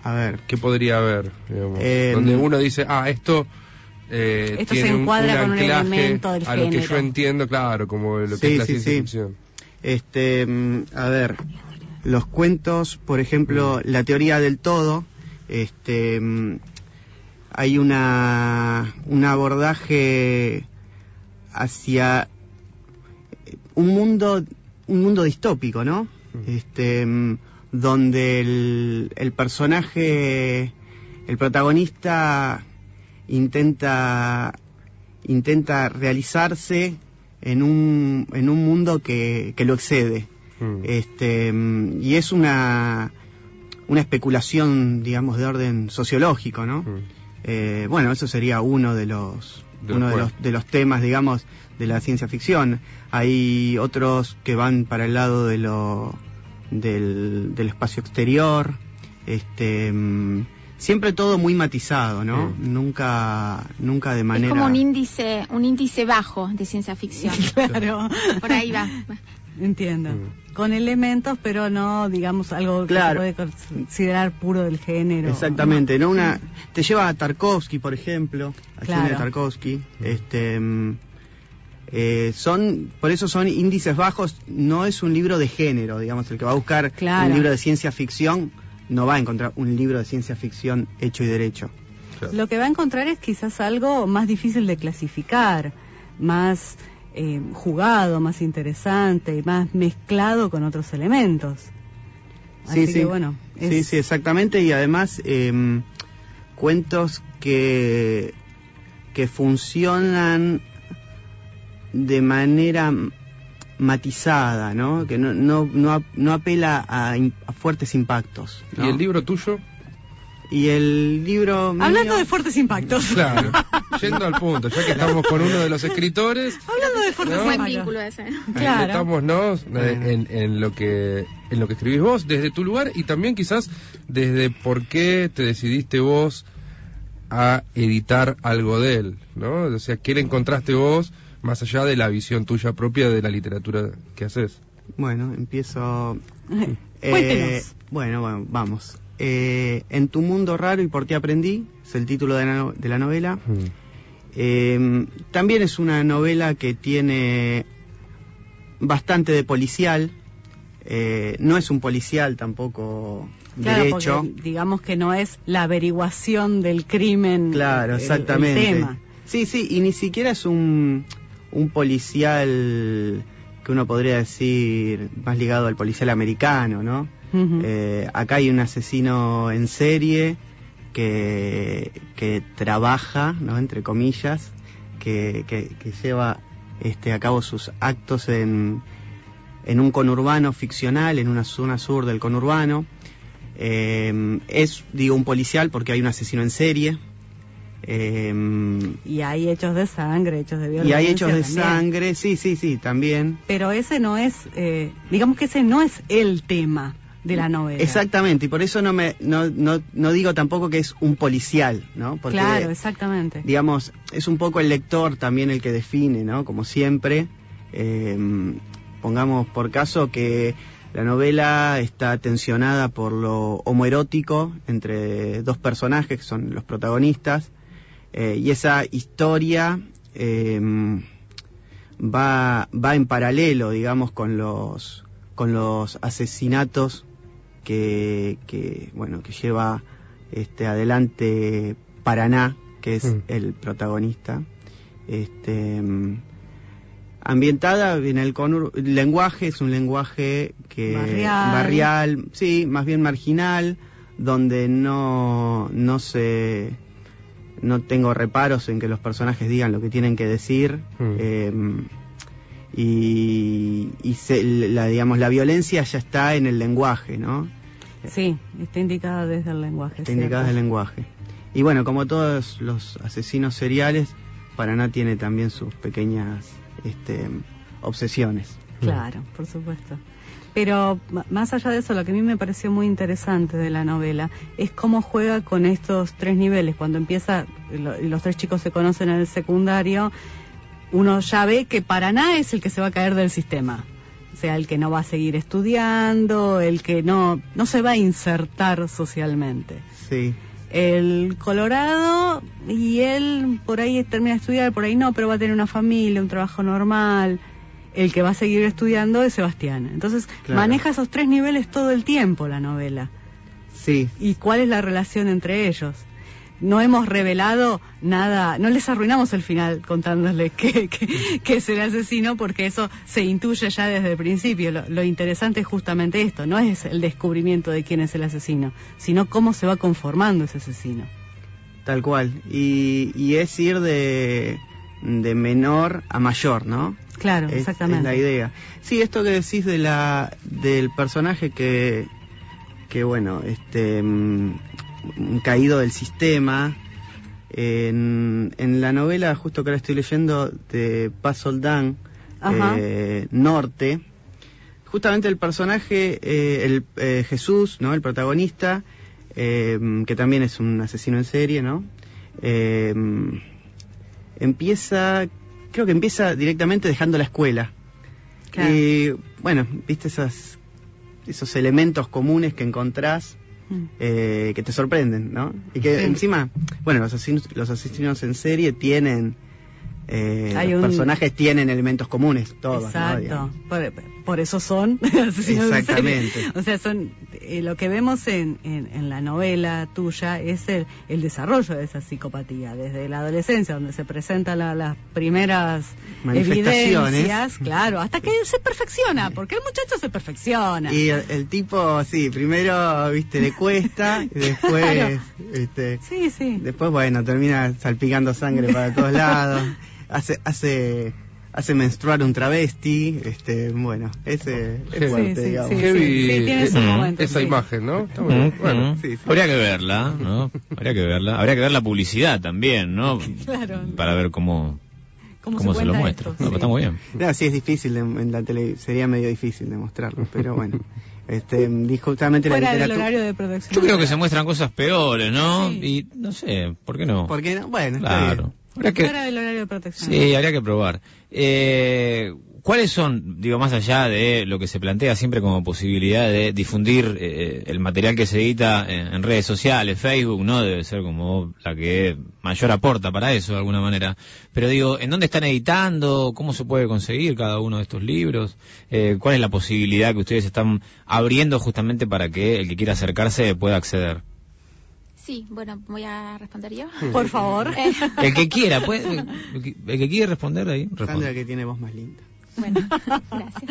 A ver. ¿Qué podría haber? Digamos, donde uno dice, esto esto tiene se encuadra un con un anclaje elemento del a lo género. que yo entiendo, claro, como lo que es la ciencia ficción. A ver, los cuentos, por ejemplo, la teoría del todo, hay un abordaje hacia un mundo distópico, ¿no? Donde el personaje, el protagonista intenta realizarse en un mundo que lo excede. Y es una especulación, digamos, de orden sociológico, ¿no? Bueno, eso sería uno de los temas, digamos, de la ciencia ficción. Hay otros que van para el lado del espacio exterior, siempre todo muy matizado, ¿no? Nunca de manera... Es como un índice bajo de ciencia ficción. Claro. Por ahí va. Entiendo. Con elementos, pero no, digamos, algo que se puede considerar puro del género. Exactamente, ¿no? Te lleva a Tarkovsky, por ejemplo, al cine de Tarkovsky. Por eso son índices bajos. No es un libro de género, digamos. El que va a buscar un libro de ciencia ficción no va a encontrar un libro de ciencia ficción hecho y derecho. Claro. Lo que va a encontrar es quizás algo más difícil de clasificar, más jugado, más interesante, más mezclado con otros elementos. Así que bueno. Sí, exactamente. Y además cuentos que funcionan de manera matizada, ¿no? Que no apela a fuertes impactos, ¿no? ¿Y el libro tuyo? Y el libro mío... Hablando de fuertes impactos. Claro, yendo al punto, ya que estamos con uno de los escritores. Hablando de fuertes impactos. Buen vínculo ese. Claro. Estamos, ¿no? En lo que escribís vos, desde tu lugar, y también quizás desde por qué te decidiste vos a editar algo de él, ¿no? O sea, ¿qué le encontraste vos más allá de la visión tuya propia de la literatura que haces? Bueno, empiezo... Cuéntenos. Bueno, vamos. En tu mundo raro y por ti aprendí, es el título de la novela. También es una novela que tiene bastante de policial. No es un policial tampoco derecho. Porque digamos que no es la averiguación del crimen. Claro, exactamente. El tema. Sí, y ni siquiera es un policial que uno podría decir más ligado al policial americano, ¿no? Acá hay un asesino en serie que trabaja, ¿no? Entre comillas, que lleva a cabo sus actos en un conurbano ficcional, en una zona sur del conurbano. Digo un policial porque hay un asesino en serie. Y hay hechos de sangre, hechos de violencia. Y hay hechos de también. sangre, sí, también. Pero ese no es, digamos que ese no es el tema de la novela. Exactamente, y por eso no digo tampoco que es un policial, ¿no? Porque, claro, exactamente. Digamos, es un poco el lector también el que define, ¿no? Como siempre, pongamos por caso que la novela está tensionada por lo homoerótico entre dos personajes que son los protagonistas, y esa historia va en paralelo, digamos, con los asesinatos que lleva adelante Paraná, que es el protagonista. Ambientada en el lenguaje, es un lenguaje que barrial, sí, más bien marginal, donde no tengo reparos en que los personajes digan lo que tienen que decir. La violencia ya está en el lenguaje, ¿no? Sí, está indicada desde el lenguaje. Está indicada desde el lenguaje. Y bueno, como todos los asesinos seriales, Paraná tiene también sus pequeñas obsesiones. Claro, por supuesto. Pero más allá de eso, lo que a mí me pareció muy interesante de la novela es cómo juega con estos tres niveles. Cuando empieza, los tres chicos se conocen en el secundario, uno ya ve que Paraná es el que se va a caer del sistema. O sea, el que no va a seguir estudiando, el que no se va a insertar socialmente. Sí. El Colorado, y él por ahí termina de estudiar, por ahí no, pero va a tener una familia, un trabajo normal. El que va a seguir estudiando es Sebastián. Entonces, claro, maneja esos 3 niveles todo el tiempo la novela. Sí. ¿Y cuál es la relación entre ellos? No hemos revelado nada, no les arruinamos el final contándoles que es el asesino, porque eso se intuye ya desde el principio. Lo interesante es justamente esto, no es el descubrimiento de quién es el asesino, sino cómo se va conformando ese asesino. Tal cual. Y es ir de menor a mayor, ¿no? Claro, exactamente. Es la idea. Sí, esto que decís del personaje que bueno, caído del sistema. En la novela, justo que ahora estoy leyendo, de Paz Soldán, Norte, justamente el personaje, Jesús, ¿no? El protagonista, que también es un asesino en serie, ¿no? Creo que empieza directamente dejando la escuela. Claro. Y bueno, viste esos elementos comunes que encontrás, que te sorprenden, ¿no? Y que encima, bueno, los asesinos en serie tienen, los personajes tienen elementos comunes, todos. Exacto, ¿no? Por eso son asesinos en serie. O sea, son lo que vemos en la novela tuya es el desarrollo de esa psicopatía desde la adolescencia, donde se presentan las primeras evidencias, claro, hasta que se perfecciona, porque el muchacho se perfecciona. Y el tipo, sí, primero, viste, le cuesta, y después, claro, sí, después, bueno, termina salpicando sangre para todos lados, hace menstruar un travesti, bueno, ese es fuerte, digamos. Tiene ese momento, esa imagen, ¿no? Está bueno. Bueno, sí. Habría que verla, ¿no? Habría que ver la publicidad también, ¿no? Claro. Para ver cómo se lo muestra. Esto, no, está muy bien. No, sí, es difícil, en la tele sería medio difícil de mostrarlo, pero bueno. Justamente fuera la literatura... del horario de producción. Yo creo que se muestran cosas peores, ¿no? Sí. Y no sé, ¿por qué no? ¿Por qué no? Bueno, claro. Fuera del horario de protección. Sí, habría que probar. ¿Cuáles son, digo, más allá de lo que se plantea siempre como posibilidad de difundir el material que se edita en redes sociales, Facebook, ¿no? Debe ser como la que mayor aporta para eso, de alguna manera. Pero digo, ¿en dónde están editando? ¿Cómo se puede conseguir cada uno de estos libros? ¿Cuál es la posibilidad que ustedes están abriendo justamente para que el que quiera acercarse pueda acceder? Sí, bueno, voy a responder yo. Por favor. El que quiera, el que quiere responder ahí, responde. Sandra, que tiene voz más linda. Bueno, gracias.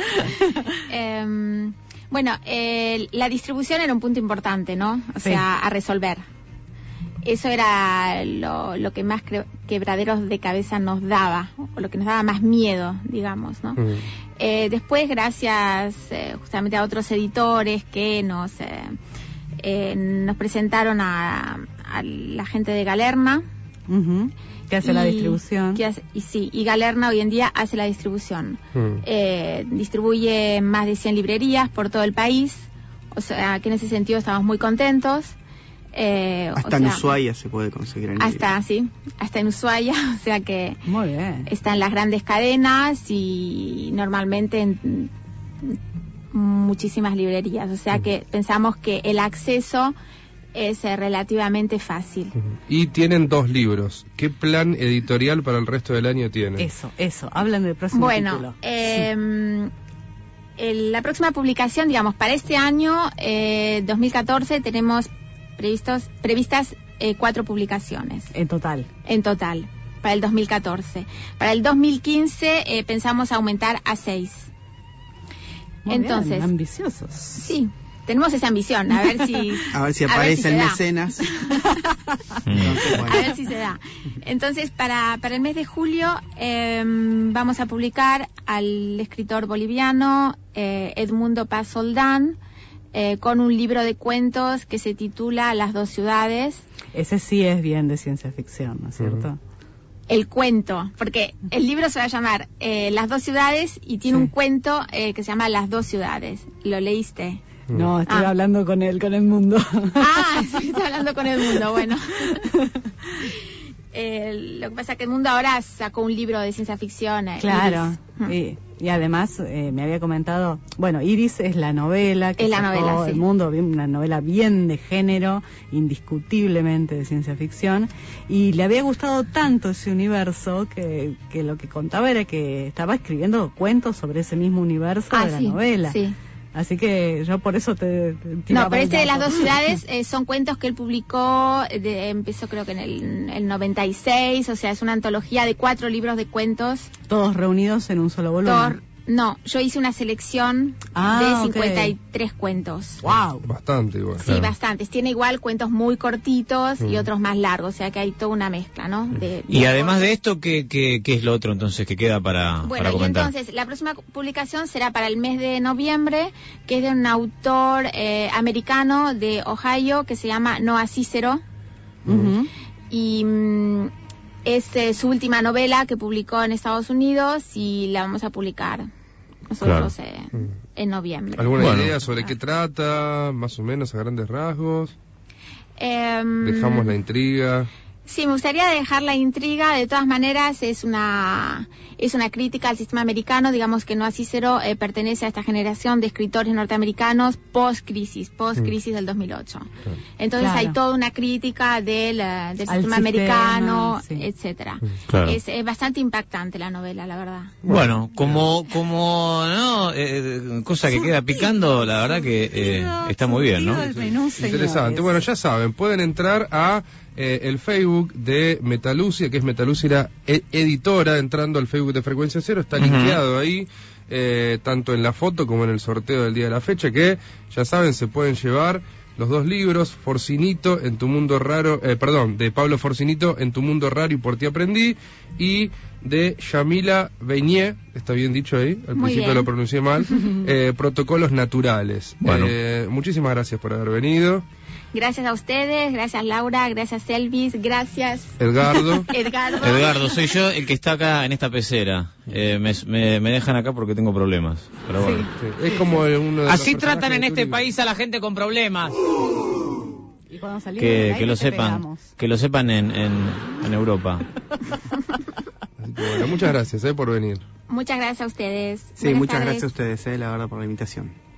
La distribución era un punto importante, ¿no? O sea, a resolver. Eso era lo que más quebraderos de cabeza nos daba, o lo que nos daba más miedo, digamos, ¿no? Después, gracias justamente a otros editores que nos presentaron a la gente de Galerna, que hace la distribución. Y Galerna hoy en día hace la distribución. Distribuye más de 100 librerías por todo el país, o sea que en ese sentido estamos muy contentos. Hasta en Ushuaia se puede conseguir el libro. Hasta en Ushuaia, o sea que muy bien. Está en las grandes cadenas y normalmente en muchísimas librerías, o sea que pensamos que el acceso es relativamente fácil. Y tienen 2 libros. ¿Qué plan editorial para el resto del año tienen? Eso, hablan del próximo título. La próxima publicación, digamos, para este año 2014 tenemos previstas 4 publicaciones. En total, para el 2014. Para el 2015 pensamos aumentar a 6. Muy entonces, bien, ambiciosos. Sí, tenemos esa ambición, a ver si aparecen mecenas. Entonces, bueno. A ver si se da. Entonces, para el mes de julio vamos a publicar al escritor boliviano Edmundo Paz Soldán con un libro de cuentos que se titula Las 2 ciudades. Ese sí es bien de ciencia ficción, ¿no es cierto? El cuento, porque el libro se va a llamar Las 2 ciudades y tiene un cuento que se llama Las 2 ciudades. ¿Lo leíste? No, estoy hablando con el mundo. Sí, estoy hablando con el mundo, bueno. Lo que pasa es que el mundo ahora sacó un libro de ciencia ficción. Claro, y además me había comentado, bueno, Iris es la novela que sacó El Mundo, una novela bien de género, indiscutiblemente de ciencia ficción, y le había gustado tanto ese universo que lo que contaba era que estaba escribiendo cuentos sobre ese mismo universo de la novela. Sí. Así que yo por eso te no, pero este de las dos ciudades son cuentos que él publicó, empezó creo que en el 96, o sea, es una antología de 4 libros de cuentos. ¿Todos reunidos en un solo volumen? No, yo hice una selección de 53 cuentos. ¡Wow! Bastante igual. Sí, bastantes. Tiene igual cuentos muy cortitos y otros más largos, o sea que hay toda una mezcla, ¿no? Y además de esto, ¿qué es lo otro entonces que queda para comentar? Bueno, y entonces la próxima publicación será para el mes de noviembre, que es de un autor americano de Ohio que se llama Noah Cicero. Y es su última novela que publicó en Estados Unidos y la vamos a publicar nosotros en noviembre. ¿Alguna idea sobre qué trata, más o menos a grandes rasgos? Dejamos la intriga. Sí, me gustaría dejar la intriga. De todas maneras, es una crítica al sistema americano. Digamos que Noah Cicero pertenece a esta generación de escritores norteamericanos post-crisis del 2008. Entonces hay toda una crítica del sistema americano, etcétera. Es bastante impactante la novela, la verdad. Bueno, como no cosa que queda picando, la verdad que está muy bien, ¿no? Interesante. Bueno, ya saben, pueden entrar a el Facebook de Metalucia, que es Metalucia Editora, entrando al Facebook de Frecuencia Cero, está linkeado ahí, tanto en la foto como en el sorteo del día de la fecha, que ya saben, se pueden llevar los 2 libros, Forcinito, en tu mundo raro, de Pablo Forcinito, En tu mundo raro y por ti aprendí, y de Yamila Beignet, está bien dicho ahí, al principio lo pronuncié mal, Protocolos naturales. Bueno. Muchísimas gracias por haber venido. Gracias a ustedes, gracias Laura, gracias Elvis, gracias Edgardo, soy yo el que está acá en esta pecera. Me dejan acá porque tengo problemas. Pero bueno. Es como uno de así tratan en este país a la gente con problemas. Y cuando salimos que lo sepan en Europa. Así que bueno, muchas gracias por venir. Muchas gracias a ustedes. Sí, muchas gracias a ustedes, la verdad, por la invitación.